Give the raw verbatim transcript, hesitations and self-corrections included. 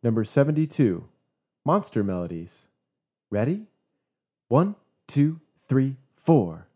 Number seventy-two, Monster Melodies. Ready? One, two, three, four.